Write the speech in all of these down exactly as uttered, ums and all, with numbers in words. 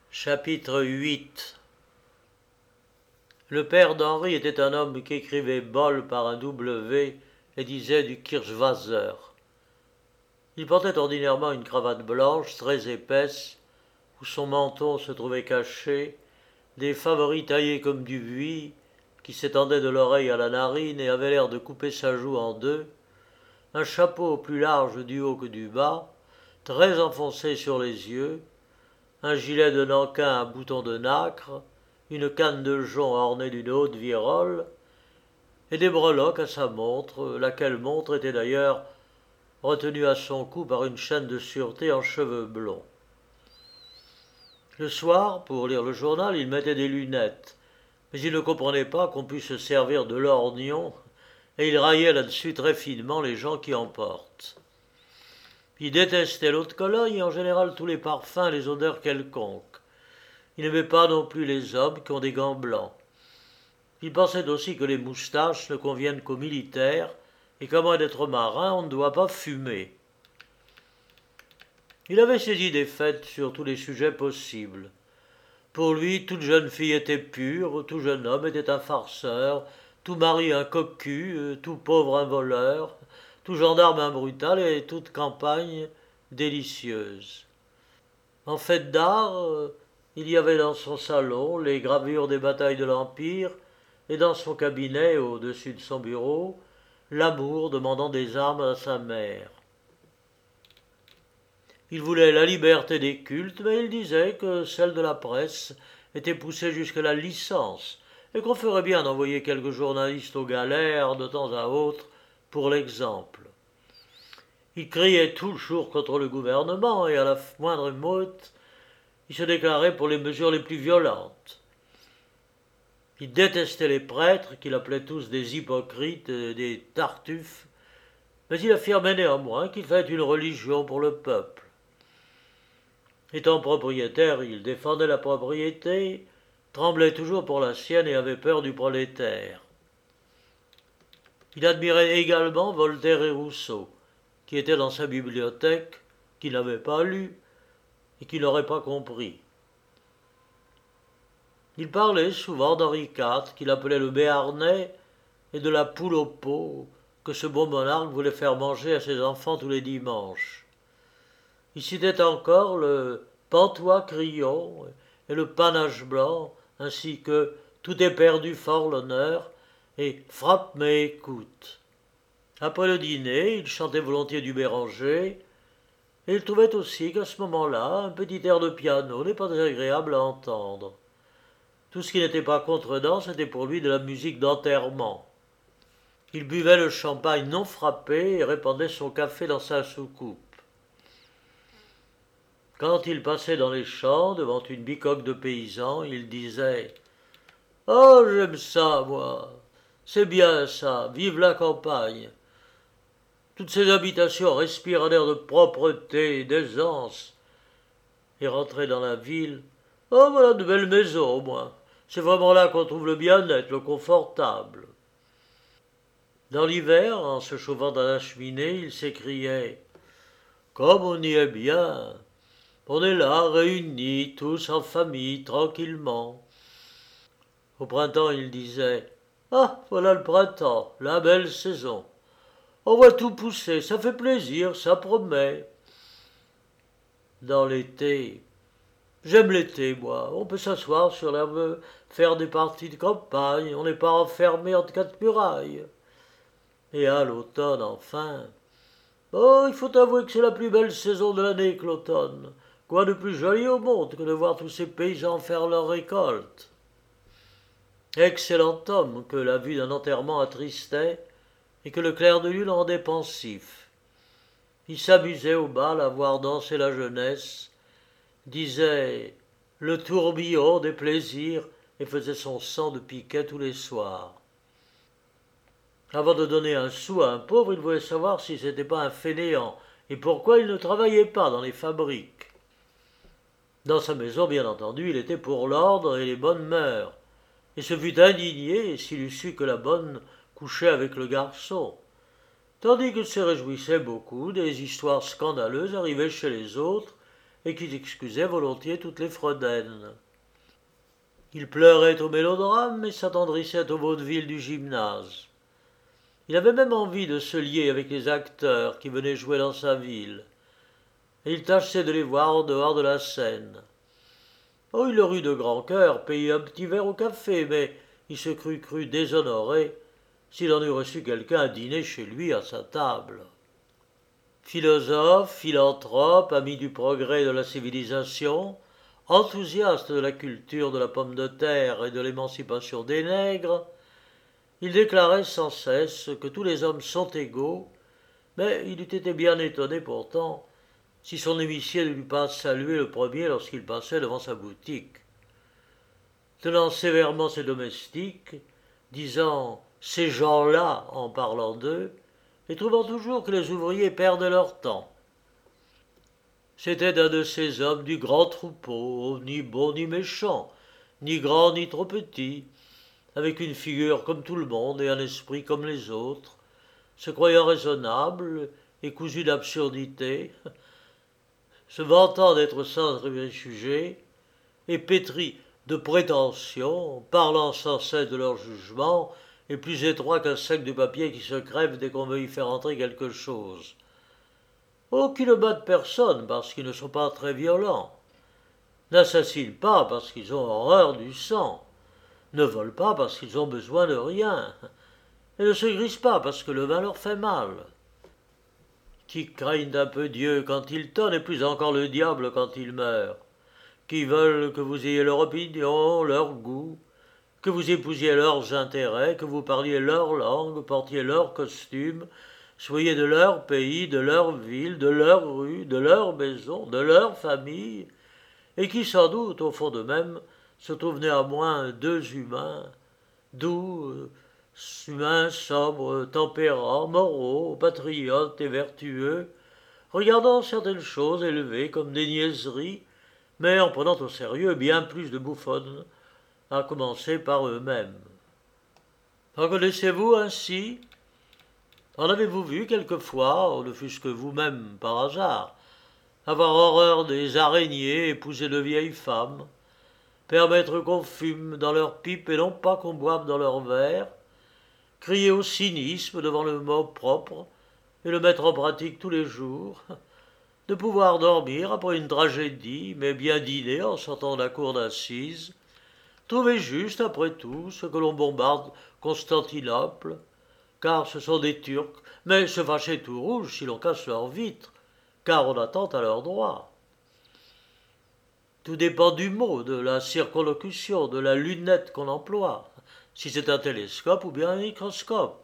Chapitre huit. Le père d'Henri était un homme qui écrivait bol par un W et disait du Kirschwasser. Il portait ordinairement une cravate blanche très épaisse, où son menton se trouvait caché, des favoris taillés comme du buis, qui s'étendaient de l'oreille à la narine et avaient l'air de couper sa joue en deux, un chapeau plus large du haut que du bas, très enfoncé sur les yeux, un gilet de nankin à boutons de nacre, une canne de jonc ornée d'une haute virole, et des breloques à sa montre, laquelle montre était d'ailleurs retenue à son cou par une chaîne de sûreté en cheveux blonds. Le soir, pour lire le journal, il mettait des lunettes, mais il ne comprenait pas qu'on puisse se servir de lorgnon, et il raillait là-dessus très finement les gens qui en portent. Il détestait l'eau de Cologne et en général tous les parfums et les odeurs quelconques. Il n'aimait pas non plus les hommes qui ont des gants blancs. Il pensait aussi que les moustaches ne conviennent qu'aux militaires, et qu'à moins d'être marin, on ne doit pas fumer. Il avait ses idées faites sur tous les sujets possibles. Pour lui, toute jeune fille était pure, tout jeune homme était un farceur, tout mari un cocu, tout pauvre un voleur, tout gendarme un brutal et toute campagne délicieuse. En fait d'art, il y avait dans son salon les gravures des batailles de l'Empire et dans son cabinet, au-dessus de son bureau, l'amour demandant des armes à sa mère. Il voulait la liberté des cultes, mais il disait que celle de la presse était poussée jusqu'à la licence et qu'on ferait bien d'envoyer quelques journalistes aux galères de temps à autre pour l'exemple. Il criait toujours contre le gouvernement et à la moindre motte, il se déclarait pour les mesures les plus violentes. Il détestait les prêtres, qu'il appelait tous des hypocrites et des tartuffes, mais il affirmait néanmoins qu'il fallait une religion pour le peuple. Étant propriétaire, il défendait la propriété, tremblait toujours pour la sienne et avait peur du prolétaire. Il admirait également Voltaire et Rousseau, qui étaient dans sa bibliothèque, qu'il n'avait pas lu et qu'il n'aurait pas compris. Il parlait souvent d'Henri quatre, qu'il appelait le Béarnais, et de la poule au pot que ce bon monarque voulait faire manger à ses enfants tous les dimanches. Il citait encore le pantois crillon et le panache blanc, ainsi que tout est perdu fort l'honneur et frappe mais écoute. Après le dîner, il chantait volontiers du Béranger, et il trouvait aussi qu'à ce moment-là, un petit air de piano n'est pas désagréable à entendre. Tout ce qui n'était pas contredanse était pour lui de la musique d'enterrement. Il buvait le champagne non frappé et répandait son café dans sa soucoupe. Quand il passait dans les champs, devant une bicoque de paysans, il disait « Oh, j'aime ça, moi. C'est bien ça. Vive la campagne. Toutes ces habitations respirent un air de propreté et d'aisance. » Et rentrait dans la ville « Oh, voilà de belles maisons, au moins. C'est vraiment là qu'on trouve le bien-être, le confortable. » Dans l'hiver, en se chauffant à la cheminée, il s'écriait « Comme on y est bien. On est là, réunis, tous en famille, tranquillement. » Au printemps, il disait « Ah, voilà le printemps, la belle saison. On voit tout pousser, ça fait plaisir, ça promet. » Dans l'été, « J'aime l'été, moi. On peut s'asseoir sur l'herbe, faire des parties de campagne, on n'est pas enfermé entre quatre murailles. » Et à l'automne, enfin, « Oh, il faut avouer que c'est la plus belle saison de l'année que l'automne. Quoi de plus joli au monde que de voir tous ces paysans faire leur récolte. » Excellent homme que la vue d'un enterrement attristait et que le clair de lune rendait pensif. Il s'amusait au bal à voir danser la jeunesse, disait « le tourbillon des plaisirs » et faisait son sang de piquet tous les soirs. Avant de donner un sou à un pauvre, il voulait savoir si c'était pas un fainéant et pourquoi il ne travaillait pas dans les fabriques. Dans sa maison, bien entendu, il était pour l'ordre et les bonnes mœurs, et se fût indigné s'il eût su que la bonne couchait avec le garçon, tandis qu'il se réjouissait beaucoup des histoires scandaleuses arrivées chez les autres et qui excusait volontiers toutes les fredaines. Il pleurait au mélodrame et s'attendrissait au vaudeville du gymnase. Il avait même envie de se lier avec les acteurs qui venaient jouer dans sa ville, et il tâchait de les voir en dehors de la scène. Oh, il leur eut de grand cœur payer un petit verre au café, mais il se crut cru déshonoré s'il en eût reçu quelqu'un à dîner chez lui à sa table. Philosophe, philanthrope, ami du progrès et de la civilisation, enthousiaste de la culture de la pomme de terre et de l'émancipation des nègres, il déclarait sans cesse que tous les hommes sont égaux, mais il eût été bien étonné pourtant si son émissier ne l'eût pas salué le premier lorsqu'il passait devant sa boutique. Tenant sévèrement ses domestiques, disant « ces gens-là » en parlant d'eux, et trouvant toujours que les ouvriers perdaient leur temps. C'était un de ces hommes du grand troupeau, ni bon ni méchant, ni grand ni trop petit, avec une figure comme tout le monde et un esprit comme les autres, se croyant raisonnable et cousu d'absurdité, se vantant d'être sans préjugés, et pétri de prétentions, parlant sans cesse de leur jugement, et plus étroit qu'un sac de papier qui se crève dès qu'on veut y faire entrer quelque chose. Oh, qui ne battent personne parce qu'ils ne sont pas très violents, n'assassinent pas parce qu'ils ont horreur du sang, ne volent pas parce qu'ils ont besoin de rien, et ne se grisent pas parce que le vin leur fait mal. Qui craignent un peu Dieu quand il tonne et plus encore le diable quand il meurt, qui veulent que vous ayez leur opinion, leur goût, que vous épousiez leurs intérêts, que vous parliez leur langue, portiez leur costume, soyez de leur pays, de leur ville, de leur rue, de leur maison, de leur famille, et qui sans doute, au fond d'eux-mêmes, se trouvent néanmoins deux humains, doux, humains sobres, tempérants, moraux, patriotes et vertueux, regardant certaines choses élevées comme des niaiseries, mais en prenant au sérieux bien plus de bouffonnes, à commencer par eux-mêmes. En connaissez-vous ainsi? En avez-vous vu quelquefois, ne fût-ce que vous-même par hasard, avoir horreur des araignées, épouser de vieilles femmes, permettre qu'on fume dans leurs pipes et non pas qu'on boive dans leurs verres, crier au cynisme devant le mot propre et le mettre en pratique tous les jours, de pouvoir dormir après une tragédie, mais bien dîner en sortant de la cour d'assises, trouver juste, après tout, ce que l'on bombarde Constantinople, car ce sont des Turcs, mais se fâcher tout rouge si l'on casse leurs vitres, car on attend à leurs droits. Tout dépend du mot, de la circonlocution, de la lunette qu'on emploie, si c'est un télescope ou bien un microscope.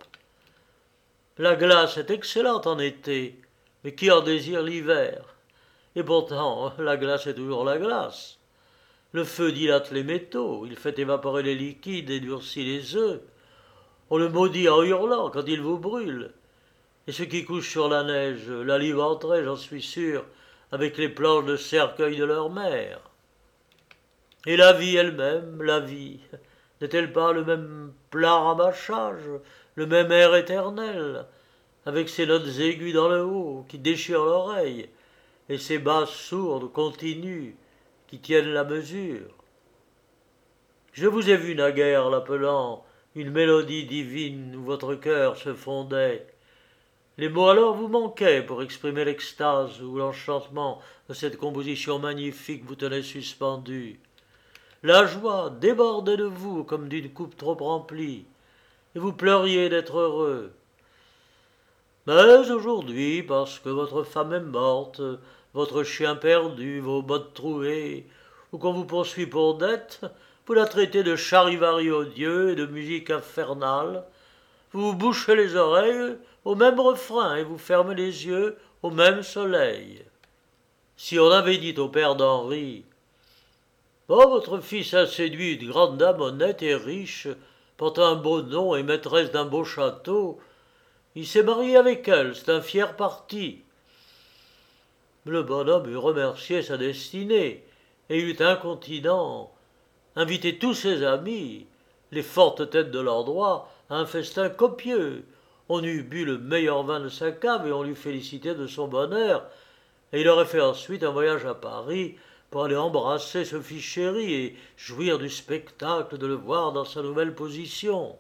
La glace est excellente en été, mais qui en désire l'hiver? Et pourtant, la glace est toujours la glace. Le feu dilate les métaux, il fait évaporer les liquides et durcit les œufs. On le maudit en hurlant quand il vous brûle. Et ceux qui couchent sur la neige l'alimenteraient, j'en suis sûr, avec les planches de cercueil de leur mère. Et la vie elle-même, la vie, n'est-elle pas le même plat ramachage, le même air éternel, avec ses notes aiguës dans le haut qui déchirent l'oreille, et ses basses sourdes continues qui tiennent la mesure? Je vous ai vu naguère l'appelant une mélodie divine où votre cœur se fondait. Les mots alors vous manquaient pour exprimer l'extase ou l'enchantement de cette composition magnifique vous tenait suspendu. La joie débordait de vous comme d'une coupe trop remplie, et vous pleuriez d'être heureux. Mais aujourd'hui, parce que votre femme est morte, votre chien perdu, vos bottes trouées, ou qu'on vous poursuit pour dette, vous la traitez de charivari odieux et de musique infernale, vous vous bouchez les oreilles au même refrain et vous fermez les yeux au même soleil. Si on avait dit au père d'Henri « Oh, votre fils a séduit une grande dame honnête et riche, porte un beau nom et maîtresse d'un beau château, il s'est marié avec elle, c'est un fier parti. » Le bonhomme eût remercié sa destinée et eût incontinent invité tous ses amis, les fortes têtes de l'endroit, à un festin copieux. On eût bu le meilleur vin de sa cave et on l'eût félicité de son bonheur, et il aurait fait ensuite un voyage à Paris pour aller embrasser ce fils chéri et jouir du spectacle de le voir dans sa nouvelle position.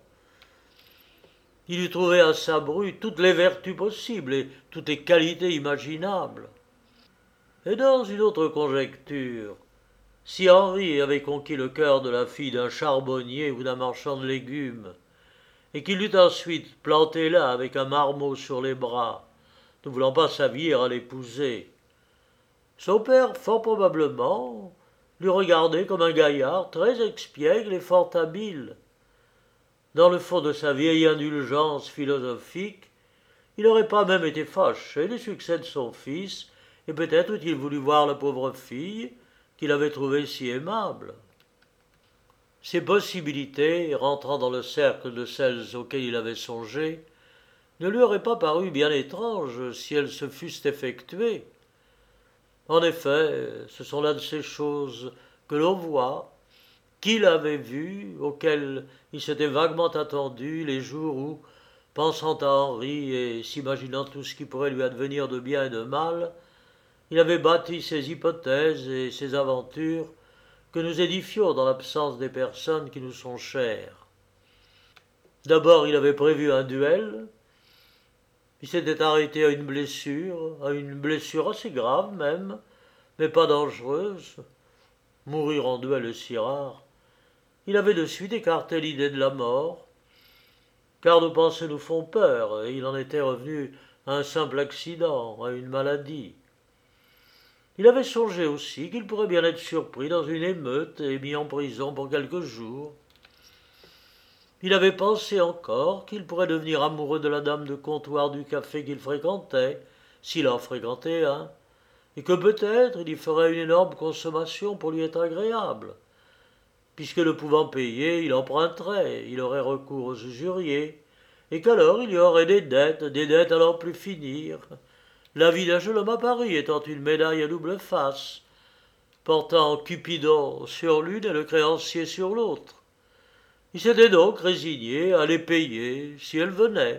Il eût trouvé à sa bru toutes les vertus possibles et toutes les qualités imaginables. Et dans une autre conjecture, si Henri avait conquis le cœur de la fille d'un charbonnier ou d'un marchand de légumes, et qu'il l'eût ensuite planté là avec un marmot sur les bras, ne voulant pas s'avier à l'épouser, son père, fort probablement, l'eût regardé comme un gaillard très expiègle et fort habile. Dans le fond de sa vieille indulgence philosophique, il n'aurait pas même été fâché du succès de son fils, et peut-être eût-il voulu voir la pauvre fille qu'il avait trouvée si aimable. Ces possibilités, rentrant dans le cercle de celles auxquelles il avait songé, ne lui auraient pas paru bien étranges si elles se fussent effectuées. En effet, ce sont là de ces choses que l'on voit, qu'il avait vues, auxquelles il s'était vaguement attendu les jours où, pensant à Henri et s'imaginant tout ce qui pourrait lui advenir de bien et de mal, il avait bâti ses hypothèses et ses aventures que nous édifions dans l'absence des personnes qui nous sont chères. D'abord, il avait prévu un duel. Il s'était arrêté à une blessure, à une blessure assez grave même, mais pas dangereuse. Mourir en duel est si rare. Il avait de suite écarté l'idée de la mort, car nos pensées nous font peur, et il en était revenu à un simple accident, à une maladie. Il avait songé aussi qu'il pourrait bien être surpris dans une émeute et mis en prison pour quelques jours. Il avait pensé encore qu'il pourrait devenir amoureux de la dame de comptoir du café qu'il fréquentait, s'il en fréquentait un, et que peut-être il y ferait une énorme consommation pour lui être agréable. Puisque ne pouvant payer, il emprunterait, il aurait recours aux usuriers, et qu'alors il y aurait des dettes, des dettes à n'en plus finir. La vie d'un jeune homme à Paris étant une médaille à double face, portant Cupidon sur l'une et le créancier sur l'autre. Il s'était donc résigné à les payer si elles venaient.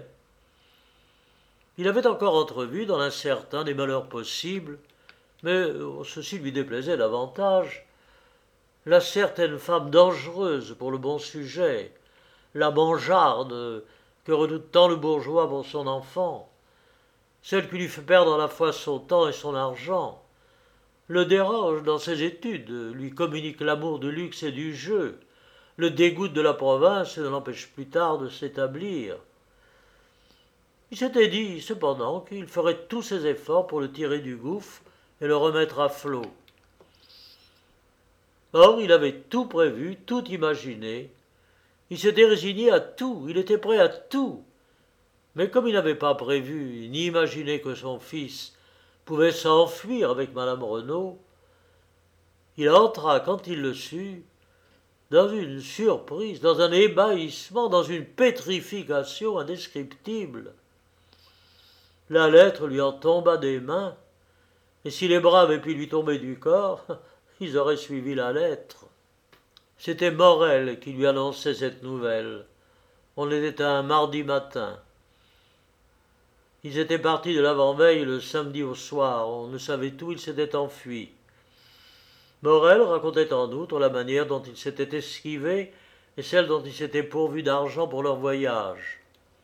Il avait encore entrevu dans l'incertain des malheurs possibles, mais ceci lui déplaisait davantage, la certaine femme dangereuse pour le bon sujet, la mangearde que redoute tant le bourgeois pour son enfant, celle qui lui fait perdre à la fois son temps et son argent, le dérange dans ses études, lui communique l'amour du luxe et du jeu, le dégoûte de la province et ne l'empêche plus tard de s'établir. Il s'était dit cependant qu'il ferait tous ses efforts pour le tirer du gouffre et le remettre à flot. Or, il avait tout prévu, tout imaginé. Il s'était résigné à tout, il était prêt à tout. Mais comme il n'avait pas prévu ni imaginé que son fils pouvait s'enfuir avec madame Renaud, il entra, quand il le sut, dans une surprise, dans un ébahissement, dans une pétrification indescriptible. La lettre lui en tomba des mains, et si les bras avaient pu lui tomber du corps, ils auraient suivi la lettre. C'était Morel qui lui annonçait cette nouvelle. On était un mardi matin. Ils étaient partis de l'avant-veille le samedi au soir. On ne savait où ils s'étaient enfuis. Morel racontait en outre la manière dont ils s'étaient esquivés et celle dont ils s'étaient pourvus d'argent pour leur voyage.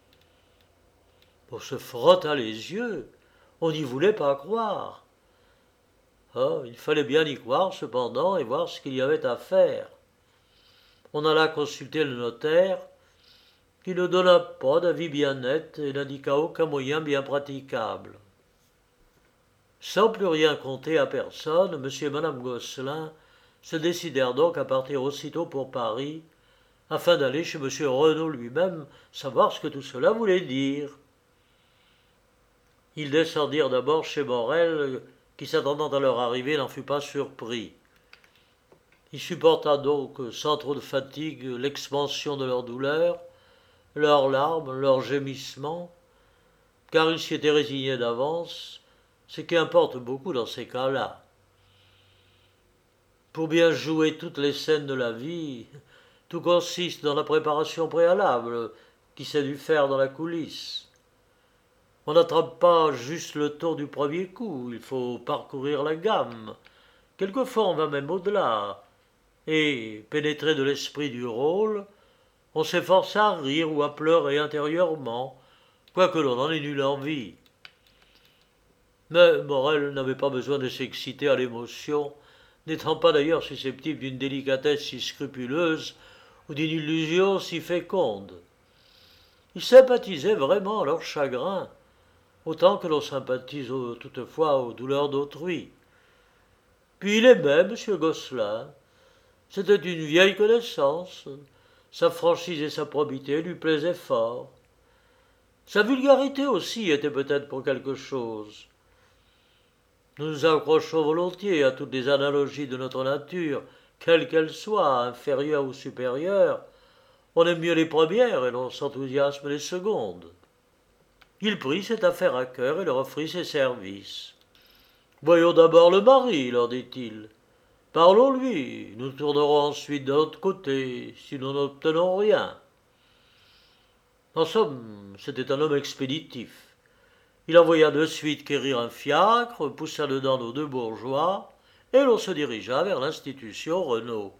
On se frotta les yeux. On n'y voulait pas croire. Oh, il fallait bien y croire cependant et voir ce qu'il y avait à faire. On alla consulter le notaire, qui ne donna pas d'avis bien net et n'indiqua aucun moyen bien praticable. Sans plus rien compter à personne, M. et Mme Gosselin se décidèrent donc à partir aussitôt pour Paris, afin d'aller chez M. Renaud lui-même savoir ce que tout cela voulait dire. Ils descendirent d'abord chez Morel, qui, s'attendant à leur arrivée, n'en fut pas surpris. Il supporta donc, sans trop de fatigue, l'expansion de leur douleur, leurs larmes, leurs gémissements, car il s'y était résigné d'avance, ce qui importe beaucoup dans ces cas-là. Pour bien jouer toutes les scènes de la vie, tout consiste dans la préparation préalable qui s'est dû faire dans la coulisse. On n'attrape pas juste le tour du premier coup, il faut parcourir la gamme. Quelquefois on va même au-delà, et, pénétré de l'esprit du rôle, on s'efforce à rire ou à pleurer intérieurement, quoique l'on en ait nulle envie. Mais Morel n'avait pas besoin de s'exciter à l'émotion, n'étant pas d'ailleurs susceptible d'une délicatesse si scrupuleuse ou d'une illusion si féconde. Il sympathisait vraiment à leur chagrin, autant que l'on sympathise toutefois aux douleurs d'autrui. Puis il aimait M. Gosselin. C'était une vieille connaissance. Sa franchise et sa probité lui plaisaient fort. Sa vulgarité aussi était peut-être pour quelque chose. Nous nous accrochons volontiers à toutes les analogies de notre nature, quelles qu'elles soient, inférieures ou supérieures. On aime mieux les premières et l'on s'enthousiasme les secondes. Il prit cette affaire à cœur et leur offrit ses services. Voyons d'abord le mari, leur dit-il. Parlons-lui, nous tournerons ensuite de l'autre côté, si nous n'obtenons rien. En somme, c'était un homme expéditif. Il envoya de suite quérir un fiacre, poussa dedans nos deux bourgeois, et l'on se dirigea vers l'institution Renault.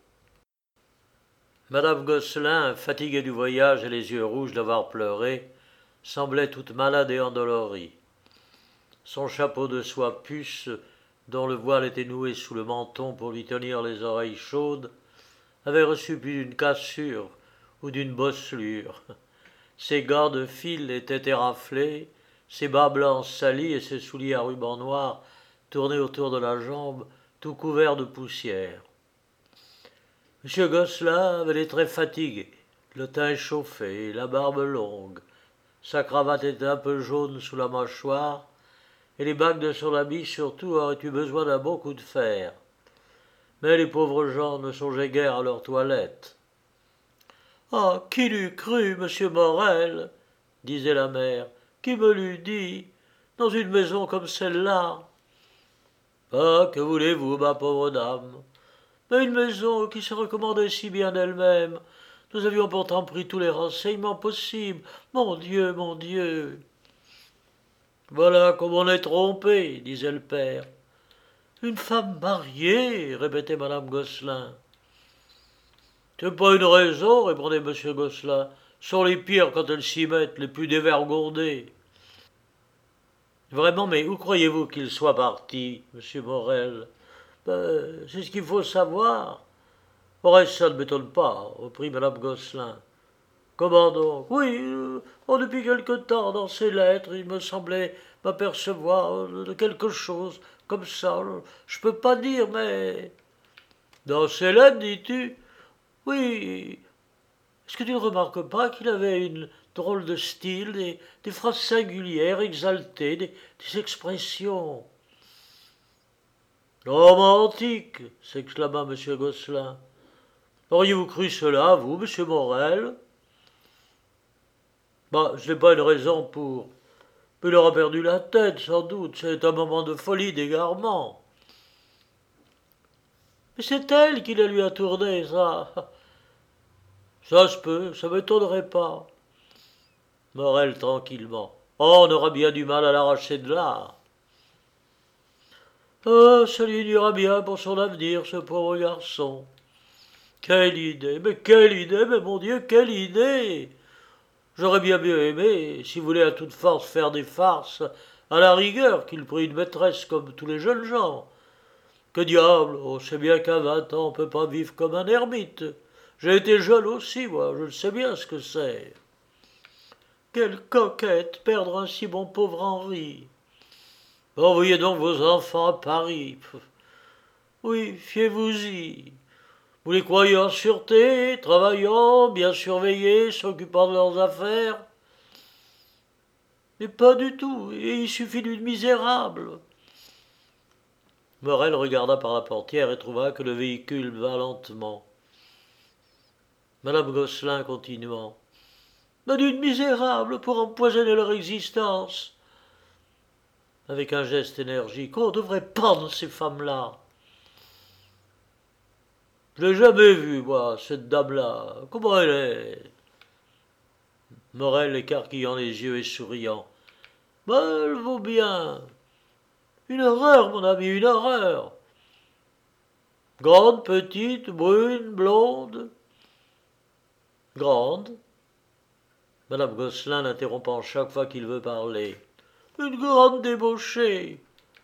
Madame Gosselin, fatiguée du voyage et les yeux rouges d'avoir pleuré, semblait toute malade et endolorie. Son chapeau de soie puce, dont le voile était noué sous le menton pour lui tenir les oreilles chaudes, avait reçu plus d'une cassure ou d'une bosselure. Ses gants de fil étaient éraflés, ses bas blancs salis et ses souliers à ruban noir tournés autour de la jambe, tout couverts de poussière. M. Gosselin avait les traits fatigués, le teint échauffé, la barbe longue. Sa cravate était un peu jaune sous la mâchoire, et les bagues de son habit surtout auraient eu besoin d'un bon coup de fer. Mais les pauvres gens ne songeaient guère à leur toilette. « Ah, qui l'eût cru, monsieur Morel ?» disait la mère. « Qui me l'eût dit, dans une maison comme celle-là ?»« Ah, que voulez-vous, ma pauvre dame ? Mais une maison qui se recommandait si bien d'elle-même. Nous avions pourtant pris tous les renseignements possibles. Mon Dieu, mon Dieu !»« Voilà comme on est trompé, » disait le père. « Une femme mariée, » répétait madame Gosselin. « C'est pas une raison, » répondait M. Gosselin. « Sont les pires quand elles s'y mettent, les plus dévergondées. » Vraiment, mais où croyez-vous qu'il soit parti, M. Morel ? Ben, c'est ce qu'il faut savoir. Au reste, ça ne m'étonne pas, reprit madame Gosselin. Comment donc ? Oui, euh, oh, depuis quelque temps, dans ses lettres, il me semblait m'apercevoir de quelque chose comme ça. Je peux pas dire, mais... Dans ses lettres, dis-tu ? Oui. Est-ce que tu ne remarques pas qu'il avait une drôle de style, des, des phrases singulières, exaltées, des, des expressions ? Romantique, s'exclama M. Gosselin. Auriez-vous cru cela, vous, M. Morel ? Bah, ce n'est pas une raison pour... Il aura perdu la tête, sans doute. C'est un moment de folie, d'égarement. Mais c'est elle qui la lui a tourné, ça. Ça se peut, ça ne m'étonnerait pas. Morel tranquillement. Oh, on aura bien du mal à l'arracher de là. Ah, ça lui ira bien pour son avenir, ce pauvre garçon. Quelle idée, mais quelle idée, mais mon Dieu, quelle idée! J'aurais bien mieux aimé, s'il voulait à toute force faire des farces, à la rigueur qu'il prit une maîtresse comme tous les jeunes gens. Que diable, on sait bien qu'à vingt ans on ne peut pas vivre comme un ermite. J'ai été jeune aussi, moi, je le sais bien ce que c'est. Quelle coquette, perdre ainsi mon pauvre Henri. Envoyez donc vos enfants à Paris. Oui, fiez-vous-y. Vous les croyez en sûreté, travaillant, bien surveillés, s'occupant de leurs affaires? Mais pas du tout, et il suffit d'une misérable. Morel regarda par la portière et trouva que le véhicule vint lentement. Madame Gosselin continuant. Mais d'une misérable pour empoisonner leur existence. Avec un geste énergique. On devrait pendre ces femmes-là. Je l'ai jamais vue, moi, cette dame-là. Comment elle est ? Morel écarquillant les yeux et souriant. Mais elle vaut bien. Une horreur, mon ami, une horreur. Grande, petite, brune, blonde. Grande. Madame Gosselin l'interrompant chaque fois qu'il veut parler. Une grande débauchée.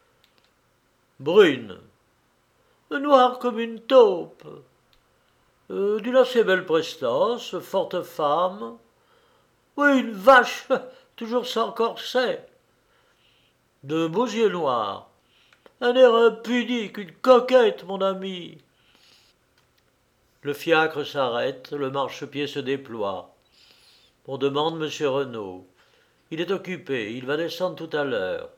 Brune. Noire comme une taupe. Euh, d'une assez belle prestance, forte femme. Oui, une vache, toujours sans corset. De beaux yeux noirs. Un air impudique, une coquette, mon ami. Le fiacre s'arrête, le marchepied se déploie. On demande monsieur Renaud. Il est occupé, il va descendre tout à l'heure.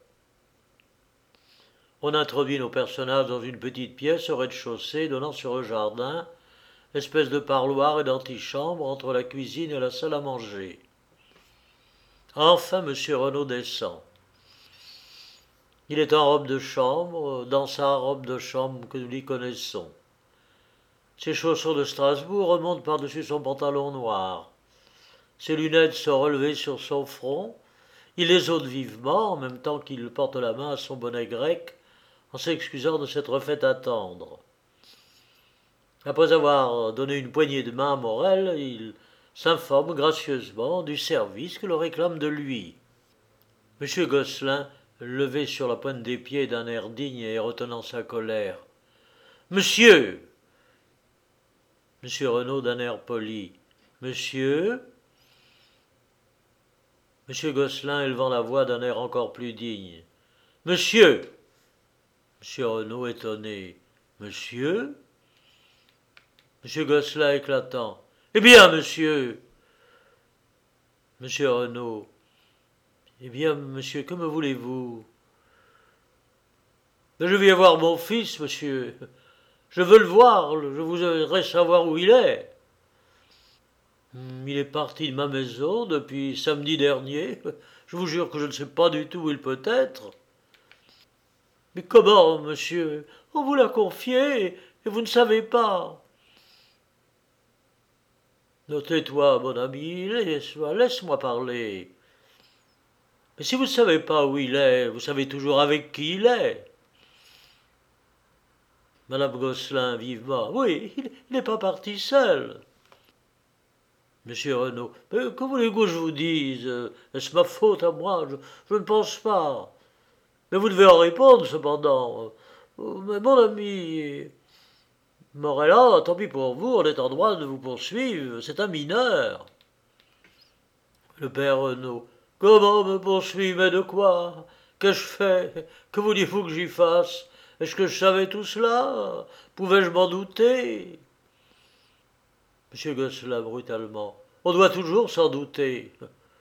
On introduit nos personnages dans une petite pièce au rez-de-chaussée donnant sur le jardin, espèce de parloir et d'antichambre entre la cuisine et la salle à manger. Enfin monsieur Renaud descend. Il est en robe de chambre, dans sa robe de chambre que nous lui connaissons. Ses chaussons de Strasbourg remontent par-dessus son pantalon noir. Ses lunettes sont relevées sur son front. Il les ôte vivement, en même temps qu'il porte la main à son bonnet grec, en s'excusant de s'être fait attendre. Après avoir donné une poignée de main à Morel, il s'informe gracieusement du service que l'on réclame de lui. Monsieur Gosselin, levé sur la pointe des pieds d'un air digne et retenant sa colère. Monsieur. Monsieur Renaud d'un air poli. Monsieur. Monsieur Gosselin élevant la voix d'un air encore plus digne. Monsieur. Monsieur Renaud étonné. Monsieur. Monsieur Gosselin éclatant. Eh bien, monsieur. Monsieur Renaud. Eh bien, monsieur, que me voulez-vous? Je viens voir mon fils, monsieur. Je veux le voir, je voudrais savoir où il est. Il est parti de ma maison depuis samedi dernier. Je vous jure que je ne sais pas du tout où il peut être. Mais comment, monsieur? On vous l'a confié et vous ne savez pas. Tais-toi, mon ami, laisse-moi, laisse-moi parler. Mais si vous ne savez pas où il est, vous savez toujours avec qui il est. Madame Gosselin vivement. Oui, il n'est pas parti seul. Monsieur Renaud. Mais que voulez-vous que je vous dise? Est-ce ma faute à moi? je, je ne pense pas. Mais vous devez en répondre, cependant. Mais mon ami. Morella, tant pis pour vous, on est en droit de vous poursuivre. C'est un mineur. Le père Renaud. Comment me poursuivre, mais de quoi? Qu'ai-je fait? Que vouliez-vous que j'y fasse? Est-ce que je savais tout cela? Pouvais-je m'en douter? Monsieur Gosselin brutalement. On doit toujours s'en douter.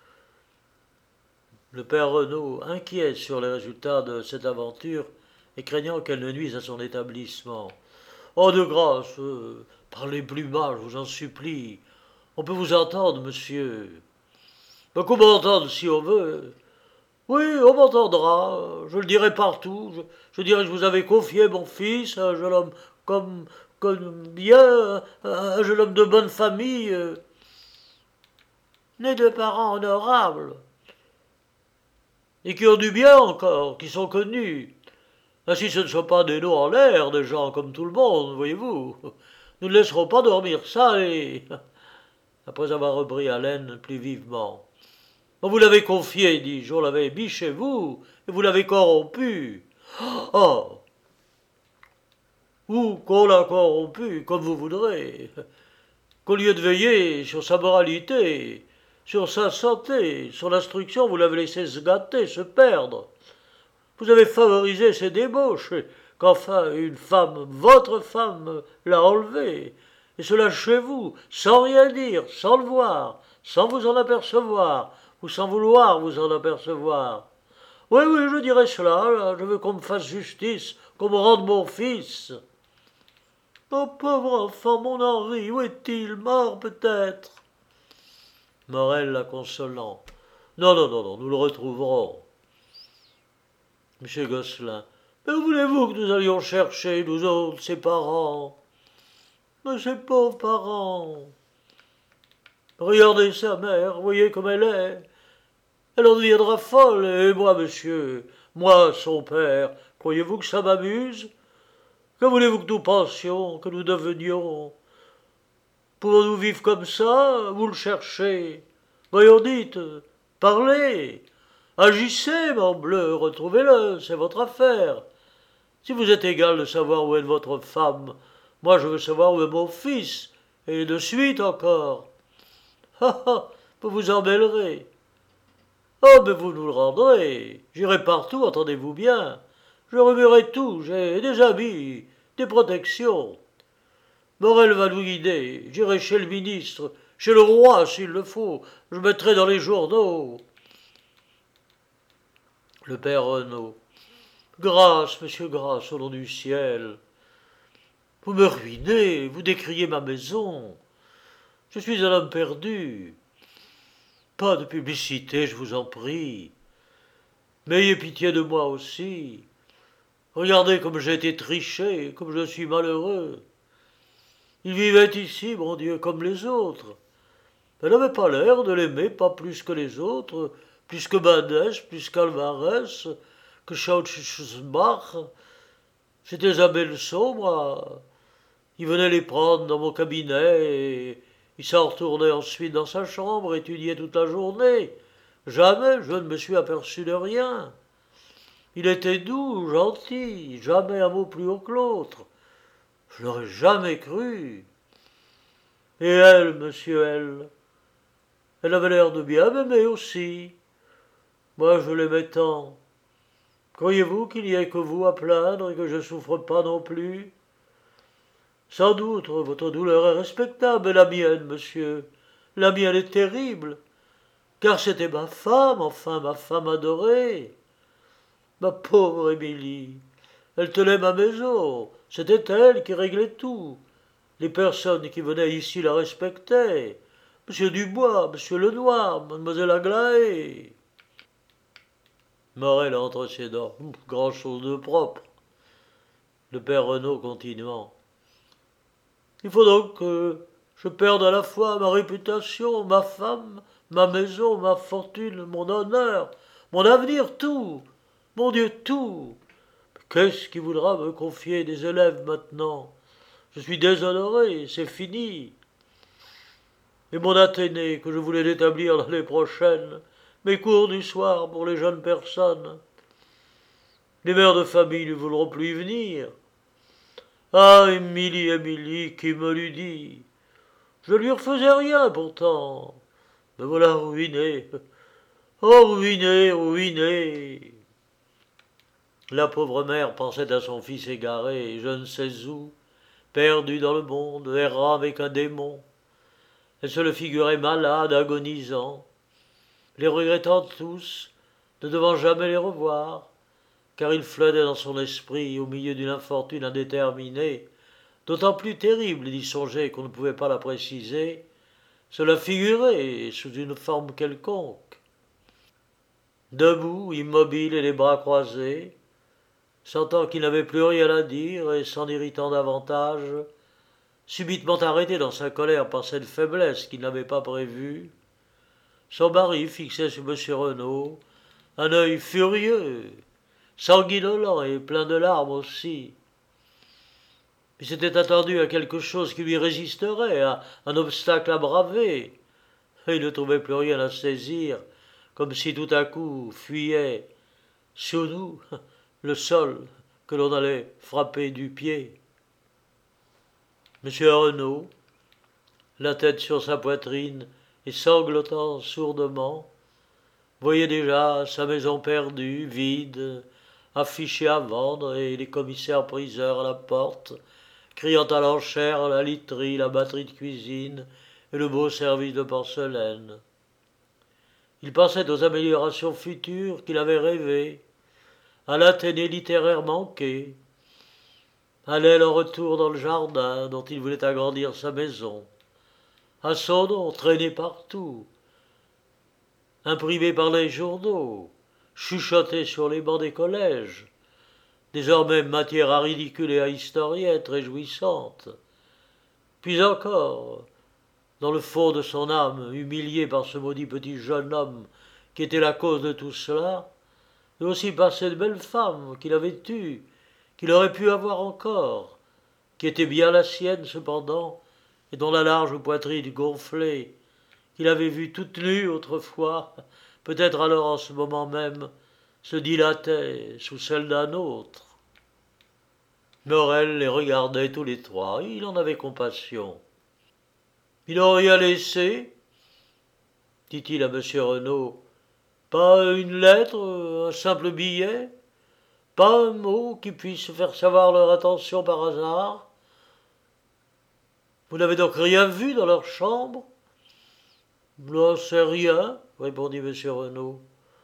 Le père Renaud, inquiet sur les résultats de cette aventure et craignant qu'elle ne nuise à son établissement. Oh, de grâce, euh, parlez plus mal, je vous en supplie. On peut vous entendre, monsieur. Mais qu'on m'entende si on veut. Oui, on m'entendra. Je le dirai partout. Je, je dirai que je vous avais confié mon fils, un jeune homme comme, comme bien, un jeune homme de bonne famille, euh, né de parents honorables, et qui ont du bien encore, qui sont connus. Ainsi ce ne sont pas des noms en l'air, des gens comme tout le monde, voyez-vous. Nous ne laisserons pas dormir ça, et... Après avoir repris haleine plus vivement. Vous l'avez confié, dis-je, on l'avait mis chez vous, et vous l'avez corrompu. Oh. Ou qu'on l'a corrompu, comme vous voudrez. Qu'au lieu de veiller sur sa moralité, sur sa santé, sur l'instruction, vous l'avez laissé se gâter, se perdre. Vous avez favorisé ses débauches, qu'enfin une femme, votre femme, l'a enlevé, et cela chez vous, sans rien dire, sans le voir, sans vous en apercevoir, ou sans vouloir vous en apercevoir. Oui, oui, je dirais cela, je veux qu'on me fasse justice, qu'on me rende mon fils. Oh, pauvre enfant, mon Henri, où est-il? Mort, peut-être? Morel la consolant. Non, non, non, non, nous le retrouverons. Monsieur Gosselin. Mais voulez-vous que nous allions chercher, nous autres, ses parents? Mais ses pauvres parents. Regardez sa mère, voyez comme elle est. Elle en deviendra folle, et moi, monsieur, moi, son père, croyez-vous que ça m'amuse? Que voulez-vous que nous pensions, que nous devenions? Pouvons-nous vivre comme ça? Vous le cherchez. Voyons, dites, parlez, agissez, morbleu, retrouvez-le, c'est votre affaire. Si vous êtes égal de savoir où est votre femme, moi je veux savoir où est mon fils, et de suite encore. Ah ah, vous vous en mêlerez. Oh, mais vous nous le rendrez. J'irai partout, entendez-vous bien. Je remuerai tout, j'ai des amis, des protections. Morel va nous guider. J'irai chez le ministre, chez le roi s'il le faut. Je mettrai dans les journaux. Le père Renaud. Grâce, monsieur Grâce, au nom du ciel. Vous me ruinez, vous décriez ma maison. Je suis un homme perdu. Pas de publicité, je vous en prie. Mais ayez pitié de moi aussi. Regardez comme j'ai été triché, comme je suis malheureux. Il vivait ici, mon Dieu, comme les autres. Elle n'avait pas l'air de l'aimer, pas plus que les autres, plus que Badès, plus qu'Alvarez, que Schauschbach. J'étais à Belson, moi. Il venait les prendre dans mon cabinet et il s'en retournait ensuite dans sa chambre, étudiait toute la journée. Jamais je ne me suis aperçu de rien. Il était doux, gentil, jamais un mot plus haut que l'autre. Je l'aurais jamais cru. Et elle, monsieur, elle, elle avait l'air de bien m'aimer aussi. Moi, je l'aimais tant. Croyez-vous qu'il n'y ait que vous à plaindre et que je ne souffre pas non plus? Sans doute, votre douleur est respectable, mais la mienne, monsieur, la mienne est terrible, car c'était ma femme, enfin ma femme adorée. Ma pauvre Émilie, elle tenait ma maison, c'était elle qui réglait tout. Les personnes qui venaient ici la respectaient. Monsieur Dubois, monsieur Lenoir, mademoiselle Aglaé. Morel entre ses dents. Grand chose de propre. Le père Renaud continuant. Il faut donc que je perde à la fois ma réputation, ma femme, ma maison, ma fortune, mon honneur, mon avenir, tout. Mon Dieu, tout. Qu'est-ce qui voudra me confier des élèves maintenant? Je suis déshonoré, c'est fini. Et mon Athénée, que je voulais établir l'année prochaine, mes cours du soir pour les jeunes personnes. Les mères de famille ne voudront plus y venir. Ah, Émilie, Émilie, qui me l'eût dit? Je lui refaisais rien pourtant. Me voilà ruiné. Oh, ruiné, ruiné. La pauvre mère pensait à son fils égaré, je ne sais où, perdu dans le monde, errant avec un démon. Elle se le figurait malade, agonisant, les regrettant tous, ne devant jamais les revoir, car il flottait dans son esprit, au milieu d'une infortune indéterminée, d'autant plus terrible d'y songer qu'on ne pouvait pas la préciser, se la figurer sous une forme quelconque. Debout, immobile et les bras croisés, sentant qu'il n'avait plus rien à dire et s'en irritant davantage, subitement arrêté dans sa colère par cette faiblesse qu'il n'avait pas prévue, son mari fixait sur monsieur Renaud un œil furieux, sanguinolent et plein de larmes aussi. Il s'était attendu à quelque chose qui lui résisterait, à un obstacle à braver, et il ne trouvait plus rien à saisir, comme si tout à coup fuyait sur nous le sol que l'on allait frapper du pied. Monsieur Renaud, la tête sur sa poitrine et sanglotant sourdement, voyait déjà sa maison perdue, vide, affichée à vendre et les commissaires-priseurs à la porte, criant à l'enchère la literie, la batterie de cuisine et le beau service de porcelaine. Il pensait aux améliorations futures qu'il avait rêvées, à l'Athénée littéraire manqué, à l'aile en retour dans le jardin dont il voulait agrandir sa maison, à son nom traîné partout, imprimé par les journaux, chuchoté sur les bancs des collèges, désormais matière à ridicule et à historiette réjouissante. Puis encore, dans le fond de son âme, humilié par ce maudit petit jeune homme qui était la cause de tout cela, et aussi par cette belle femme qu'il avait eue, qu'il aurait pu avoir encore, qui était bien la sienne cependant, et dont la large poitrine gonflée, qu'il avait vue toute nue autrefois, peut-être alors en ce moment même, se dilatait sous celle d'un autre. Morel les regardait tous les trois, il en avait compassion. « Il n'a rien laissé ?» dit-il à M. Renaud. « Pas une lettre, un simple billet, pas un mot qui puisse faire savoir leur intention par hasard. Vous n'avez donc rien vu dans leur chambre ?»« N'en sais rien, » répondit M. Renaud.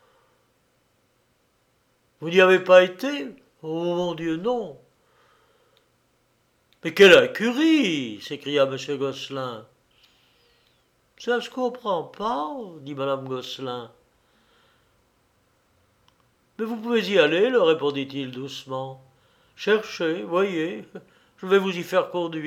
« Vous n'y avez pas été ? Oh mon Dieu, non. »« Mais quelle incurie !» s'écria M. Gosselin. « Ça se comprend pas, » dit Mme Gosselin. « Mais vous pouvez y aller, leur répondit-il doucement. Cherchez, voyez, je vais vous y faire conduire. »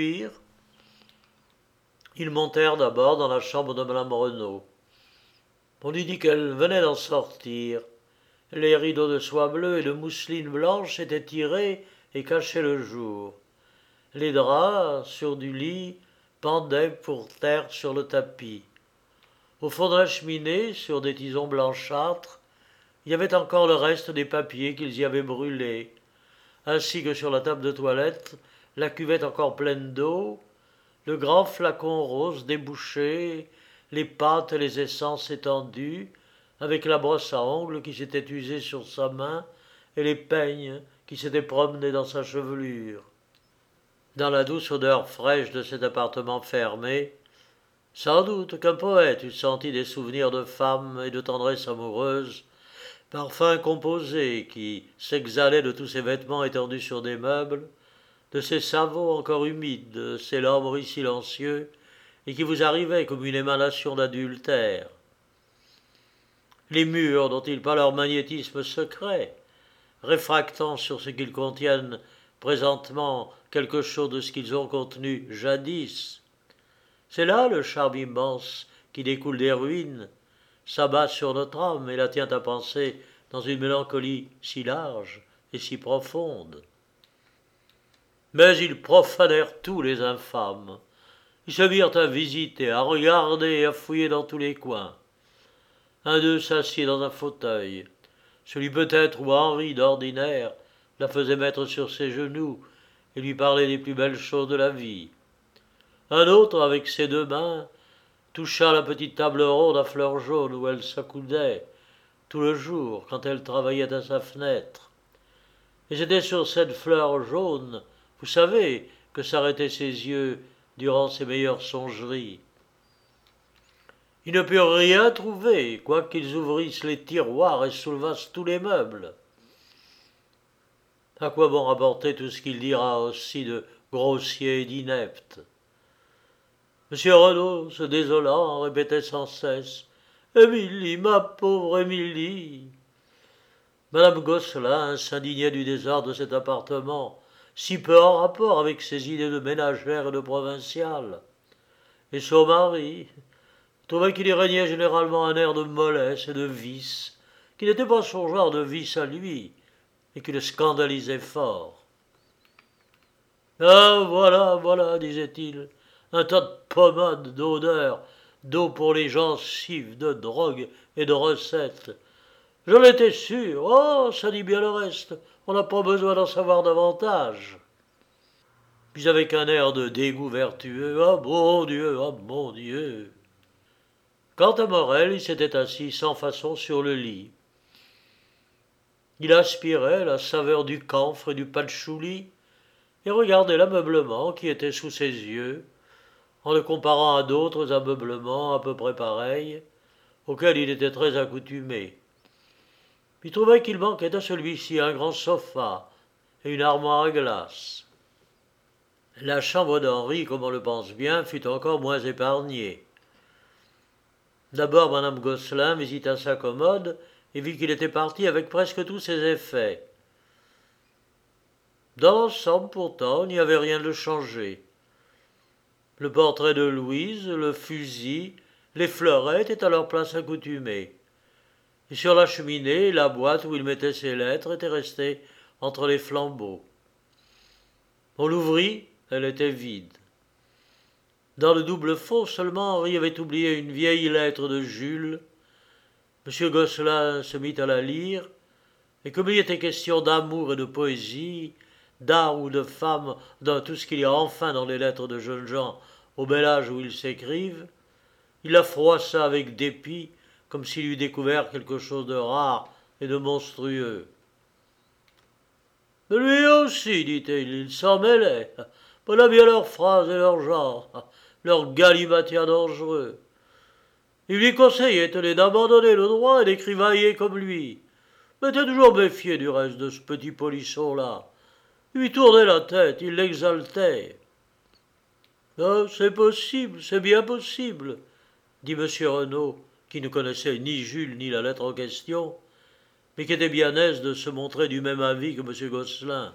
Ils montèrent d'abord dans la chambre de Mme Renaud. On lui dit qu'elle venait d'en sortir. Les rideaux de soie bleue et de mousseline blanche étaient tirés et cachaient le jour. Les draps, sur du lit, pendaient pour terre sur le tapis. Au fond de la cheminée, sur des tisons blanchâtres, il y avait encore le reste des papiers qu'ils y avaient brûlés, ainsi que sur la table de toilette, la cuvette encore pleine d'eau, le grand flacon rose débouché, les pâtes et les essences étendues, avec la brosse à ongles qui s'était usée sur sa main et les peignes qui s'étaient promenés dans sa chevelure. Dans la douce odeur fraîche de cet appartement fermé, sans doute qu'un poète eût senti des souvenirs de femmes et de tendresse amoureuse, parfums composés qui s'exhalaient de tous ces vêtements étendus sur des meubles, de ces savots encore humides, de ces lambris silencieux, et qui vous arrivaient comme une émanation d'adultère. Les murs n'ont-ils pas leur magnétisme secret, réfractant sur ce qu'ils contiennent présentement quelque chose de ce qu'ils ont contenu jadis? C'est là le charme immense qui découle des ruines, s'abat sur notre âme et la tient à penser dans une mélancolie si large et si profonde. Mais ils profanèrent tous les infâmes. Ils se mirent à visiter, à regarder et à fouiller dans tous les coins. Un d'eux s'assit dans un fauteuil, celui peut-être où Henri, d'ordinaire, la faisait mettre sur ses genoux et lui parlait des plus belles choses de la vie. Un autre, avec ses deux mains, toucha la petite table ronde à fleurs jaunes où elle s'accoudait tout le jour quand elle travaillait à sa fenêtre. Et c'était sur cette fleur jaune, vous savez, que s'arrêtaient ses yeux durant ses meilleures songeries. Ils ne purent rien trouver, quoiqu'ils ouvrissent les tiroirs et soulevassent tous les meubles. À quoi bon rapporter tout ce qu'il dira aussi de grossier et d'inepte? Monsieur Renaud, se désolant, répétait sans cesse « Émilie, ma pauvre Émilie !» Madame Gosselin s'indignait du désordre de cet appartement, si peu en rapport avec ses idées de ménagère et de provinciale. Et son mari trouvait qu'il y régnait généralement un air de mollesse et de vice, qui n'était pas son genre de vice à lui, et qui le scandalisait fort. « Ah, voilà, voilà, disait-il, un tas de pommades, d'odeurs, d'eau pour les gencives, de drogue et de recettes. J'en étais sûr. Oh, ça dit bien le reste. On n'a pas besoin d'en savoir davantage. » Puis avec un air de dégoût vertueux, « Ah mon Dieu, ah mon Dieu !» Quant à Morel, il s'était assis sans façon sur le lit. Il aspirait la saveur du camphre et du patchouli et regardait l'ameublement qui était sous ses yeux, en le comparant à d'autres ameublements à peu près pareils, auxquels il était très accoutumé. Il trouvait qu'il manquait à celui-ci un grand sofa et une armoire à glace. La chambre d'Henri, comme on le pense bien, fut encore moins épargnée. D'abord, Madame Gosselin visita sa commode et vit qu'il était parti avec presque tous ses effets. Dans l'ensemble, pourtant, il n'y avait rien de changé. Le portrait de Louise, le fusil, les fleurets étaient à leur place accoutumée. Et sur la cheminée, la boîte où il mettait ses lettres était restée entre les flambeaux. On l'ouvrit, elle était vide. Dans le double fond seulement, Henri avait oublié une vieille lettre de Jules. M. Gosselin se mit à la lire, et comme il était question d'amour et de poésie, d'art ou de femme, dans tout ce qu'il y a enfin dans les lettres de jeunes gens au bel âge où ils s'écrivent, il la froissa avec dépit, comme s'il eût découvert quelque chose de rare et de monstrueux. Mais lui aussi, dit-il, il s'en mêlait. Voilà bien leurs phrases et leur genre, leur galimatia dangereux. Il lui conseillait, tenait, d'abandonner le droit et d'écrivailler comme lui. Mais t'es toujours méfié du reste de ce petit polisson-là. Il lui tournait la tête, il l'exaltait. Ah, c'est possible, c'est bien possible, dit M. Renaud, qui ne connaissait ni Jules ni la lettre en question, mais qui était bien aise de se montrer du même avis que M. Gosselin.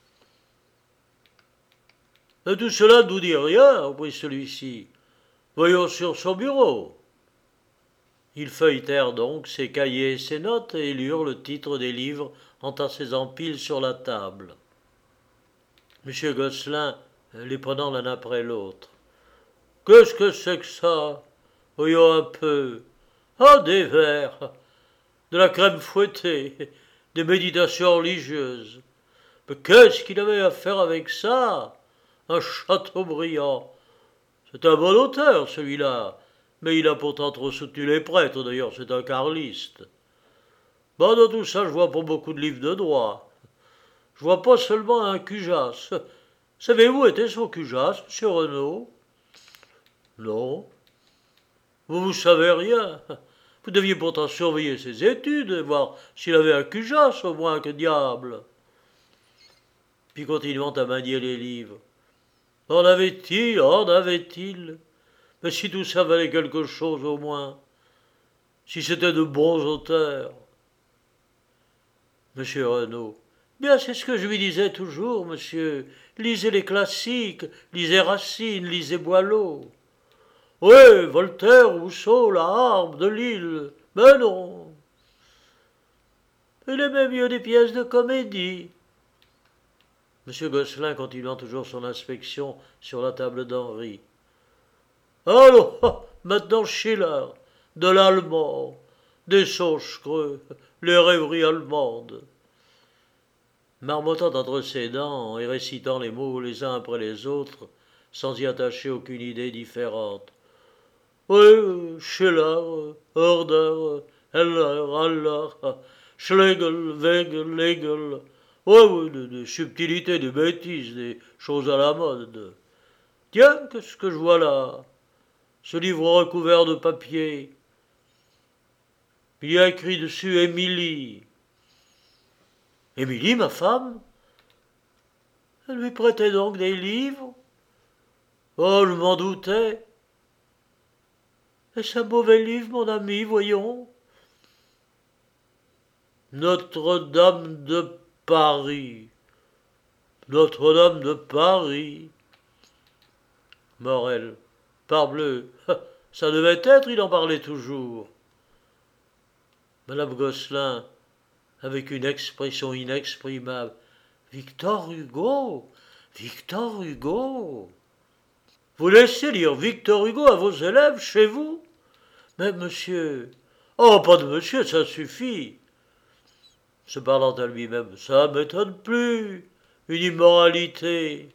Mais tout cela ne nous dit rien, reprit celui-ci. Voyons sur son bureau. Ils feuilletèrent donc ses cahiers et ses notes et lurent le titre des livres entassés en piles sur la table. M. Gosselin les prenant l'un après l'autre. « Qu'est-ce que c'est que ça? Voyons un peu. Ah, des vers, de la crème fouettée, des méditations religieuses. Mais qu'est-ce qu'il avait à faire avec ça? Un Chateaubriand. C'est un bon auteur, celui-là, mais il a pourtant trop soutenu les prêtres, d'ailleurs, c'est un carliste. Bon, dans tout ça, je vois pas beaucoup de livres de droit. Je vois pas seulement un Cujas. Savez-vous où était son Cujas, M. Renaud? Non. Vous vous savez rien. Vous deviez pourtant surveiller ses études et voir s'il avait un Cujas, au moins, que diable. Puis continuant à manier les livres. En avait-il, en avait-il? Mais si tout ça valait quelque chose, au moins. Si c'était de bons auteurs. Monsieur Renaud. Bien, c'est ce que je lui disais toujours, monsieur. Lisez les classiques, lisez Racine, lisez Boileau. Oui, Voltaire, Rousseau, la Harpe, Delille. Mais non. Il aimait mieux des pièces de comédie. Monsieur Gosselin continuant toujours son inspection sur la table d'Henri. Allons, maintenant Schiller, de l'allemand, des songes creux, les rêveries allemandes. Marmottant entre ses dents et récitant les mots les uns après les autres, sans y attacher aucune idée différente. Oui, Schiller, Herder, Heller, Haller, Schlegel, Wegel, Hegel. Oui, oui, des, des subtilités, des bêtises, des choses à la mode. Tiens, qu'est-ce que je vois là? Ce livre recouvert de papier. Il y a écrit dessus Émilie. Émilie, ma femme? Elle lui prêtait donc des livres? Oh, je m'en doutais. Est-ce un mauvais livre, mon ami, voyons? Notre-Dame de Paris. Notre-Dame de Paris. Morel. Parbleu. Ça devait être, il en parlait toujours. Madame Gosselin, avec une expression inexprimable. Victor Hugo, Victor Hugo. Vous laissez lire Victor Hugo à vos élèves chez vous? Mais monsieur, oh, pas de monsieur, ça suffit. Se parlant à lui-même, ça m'étonne plus. Une immoralité.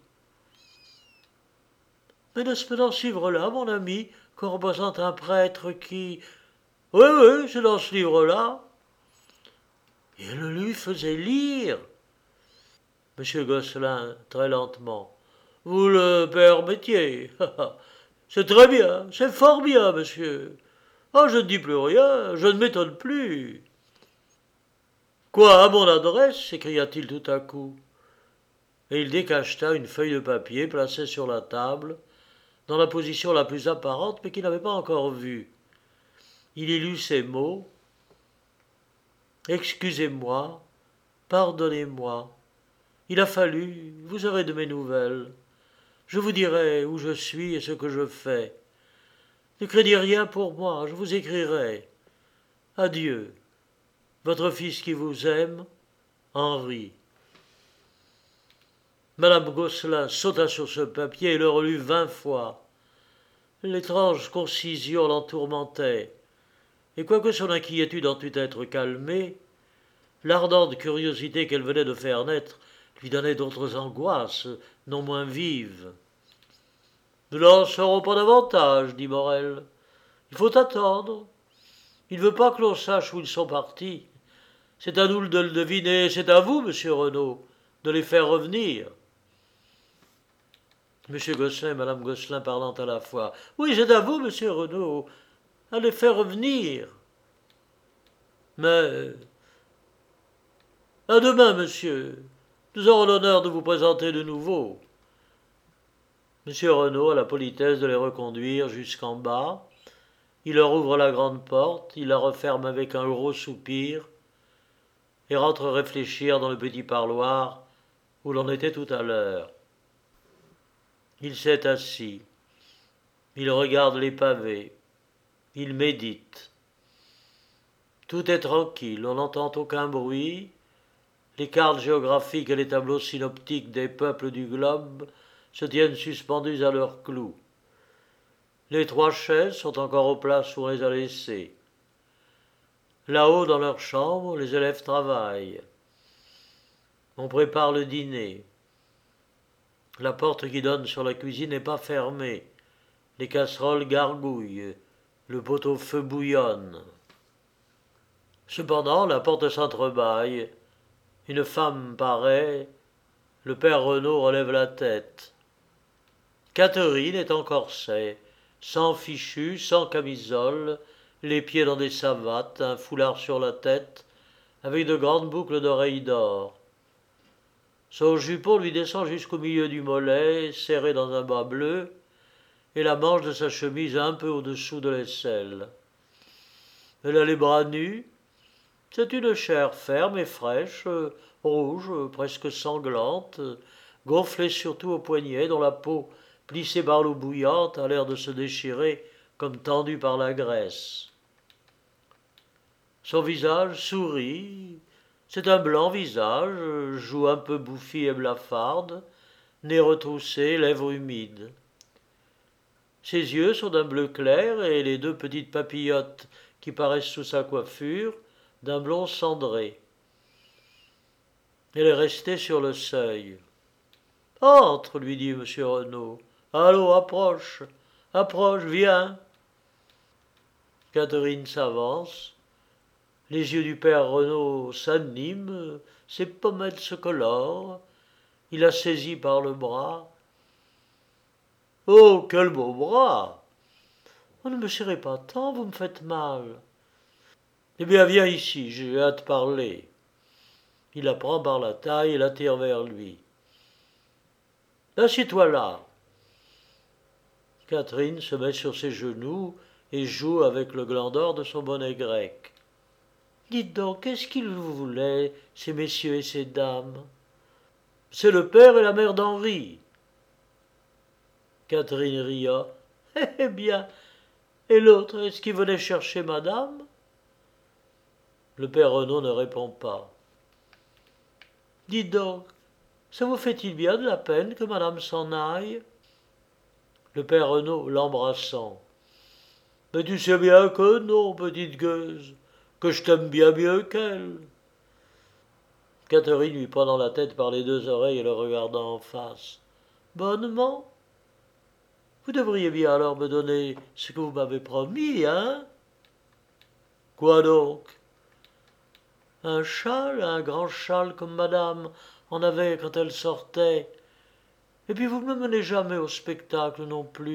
Mais n'est-ce pas dans ce livre-là, mon ami, qu'on représente un prêtre qui... Oui, oui, c'est dans ce livre-là. Et elle lui faisait lire. Monsieur Gosselin, très lentement. Vous le permettiez. C'est très bien, c'est fort bien, monsieur. Ah, je ne dis plus rien, je ne m'étonne plus. Quoi, à mon adresse? S'écria-t-il tout à coup. Et il décacheta une feuille de papier placée sur la table, dans la position la plus apparente, mais qu'il n'avait pas encore vue. Il y lut ces mots. Excusez-moi, pardonnez-moi. Il a fallu, vous aurez de mes nouvelles. Je vous dirai où je suis et ce que je fais. Ne craignez rien pour moi, je vous écrirai. Adieu, Votre fils qui vous aime, Henri. Madame Gosselin sauta sur ce papier et le relut vingt fois. L'étrange concision l'entourmentait, et quoique son inquiétude en dût être calmée, l'ardente curiosité qu'elle venait de faire naître lui donnait d'autres angoisses, non moins vives. « Nous n'en saurons pas davantage, dit Morel. Il faut attendre. Il ne veut pas que l'on sache où ils sont partis. C'est à nous de le deviner, c'est à vous, monsieur Renaud, de les faire revenir. » Monsieur Gosselin et madame Gosselin parlant à la fois. « Oui, c'est à vous, monsieur Renaud, à les faire revenir. » Mais à demain, monsieur. Nous aurons l'honneur de vous présenter de nouveau. Monsieur Renaud a la politesse de les reconduire jusqu'en bas. Il leur ouvre la grande porte, il la referme avec un gros soupir et rentre réfléchir dans le petit parloir où l'on était tout à l'heure. Il s'est assis. Il regarde les pavés. Il médite. Tout est tranquille, on n'entend aucun bruit. Les cartes géographiques et les tableaux synoptiques des peuples du globe se tiennent suspendus à leurs clous. Les trois chaises sont encore aux places où on les a laissées. Là-haut, dans leur chambre, les élèves travaillent. On prépare le dîner. La porte qui donne sur la cuisine n'est pas fermée. Les casseroles gargouillent. Le pot-au-feu bouillonne. Cependant, la porte s'entrebâille. Une femme paraît. Le père Renaud relève la tête. Catherine est en corset, sans fichu, sans camisole, les pieds dans des savates, un foulard sur la tête, avec de grandes boucles d'oreilles d'or. Son jupon lui descend jusqu'au milieu du mollet, serré dans un bas bleu, et la manche de sa chemise un peu au-dessous de l'aisselle. Elle a les bras nus. C'est une chair ferme et fraîche, rouge, presque sanglante, gonflée surtout aux poignets, dont la peau, plissée par l'eau bouillante, a l'air de se déchirer comme tendue par la graisse. Son visage sourit. C'est un blanc visage, joue un peu bouffie et blafarde, nez retroussé, lèvres humides. Ses yeux sont d'un bleu clair et les deux petites papillotes qui paraissent sous sa coiffure d'un blond cendré. Elle est restée sur le seuil. « Entre, lui dit monsieur Renaud. Allons, approche, approche, viens. » Catherine s'avance. Les yeux du père Renaud s'animent, ses pommettes se colorent. Il la saisit par le bras. « Oh, quel beau bras !»« Oh, ne me serrez pas tant, vous me faites mal. »« Eh bien, viens ici, j'ai hâte de parler. » Il la prend par la taille et l'attire vers lui. « Assieds-toi là. » Catherine se met sur ses genoux et joue avec le gland d'or de son bonnet grec. « Dites donc, qu'est-ce qu'ils vous voulaient, ces messieurs et ces dames ?»« C'est le père et la mère d'Henri. » Catherine ria. « Eh bien, et l'autre, est-ce qu'il venait chercher madame ?» Le père Renaud ne répond pas. « Dites donc, ça vous fait-il bien de la peine que madame s'en aille ?» Le père Renaud l'embrassant. « Mais tu sais bien que non, petite gueuse, que je t'aime bien mieux qu'elle. » Catherine lui prenant la tête par les deux oreilles et le regardant en face. « Bonnement. Vous devriez bien alors me donner ce que vous m'avez promis, hein ?»« Quoi donc ?»« Un châle, un grand châle comme madame en avait quand elle sortait. Et puis vous ne me menez jamais au spectacle non plus. »«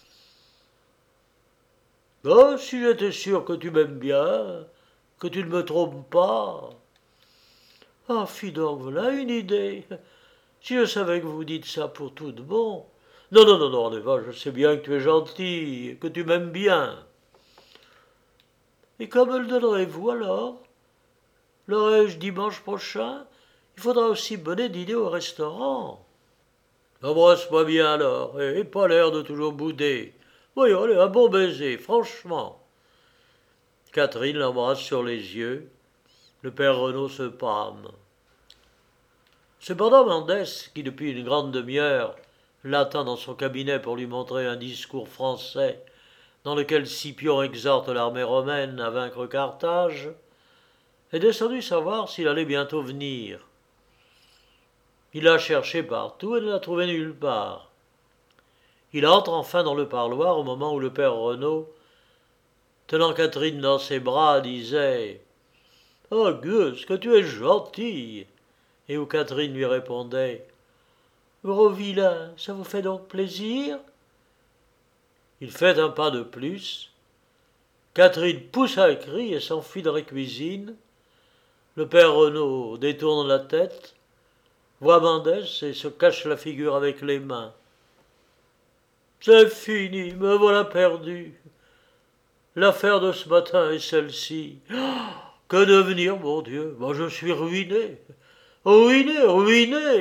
Oh, si j'étais sûr que tu m'aimes bien, que tu ne me trompes pas. »« Ah, fi donc, voilà une idée. Si je savais que vous dites ça pour tout de bon. »« Non, non, non, non, Eva, je sais bien que tu es gentil, que tu m'aimes bien. »« Et quand me le donnerez-vous alors ? L'aurai-je dimanche prochain ? Il faudra aussi mener dîner au restaurant. » « Embrasse-moi bien alors, et pas l'air de toujours bouder. Voyons, allez, un bon baiser, franchement. » Catherine l'embrasse sur les yeux, Le père Renaud se pâme. Cependant Mendès, qui depuis une grande demi-heure l'attend dans son cabinet pour lui montrer un discours français dans lequel Scipion exhorte l'armée romaine à vaincre Carthage, est descendu savoir s'il allait bientôt venir. Il a cherché partout et ne l'a trouvé nulle part. Il entre enfin dans le parloir au moment où le père Renaud, tenant Catherine dans ses bras, disait « Ah, Gus, que tu es gentille !» et où Catherine lui répondait « Gros vilain, ça vous fait donc plaisir ?» Il fait un pas de plus. Catherine pousse un cri et s'enfuit dans la cuisine. Le père Renaud détourne la tête, voit Mendès et se cache la figure avec les mains. « C'est fini, me voilà perdu. L'affaire de ce matin est celle-ci. Que devenir, mon Dieu? Moi, je suis ruiné, ruiné, ruiné !»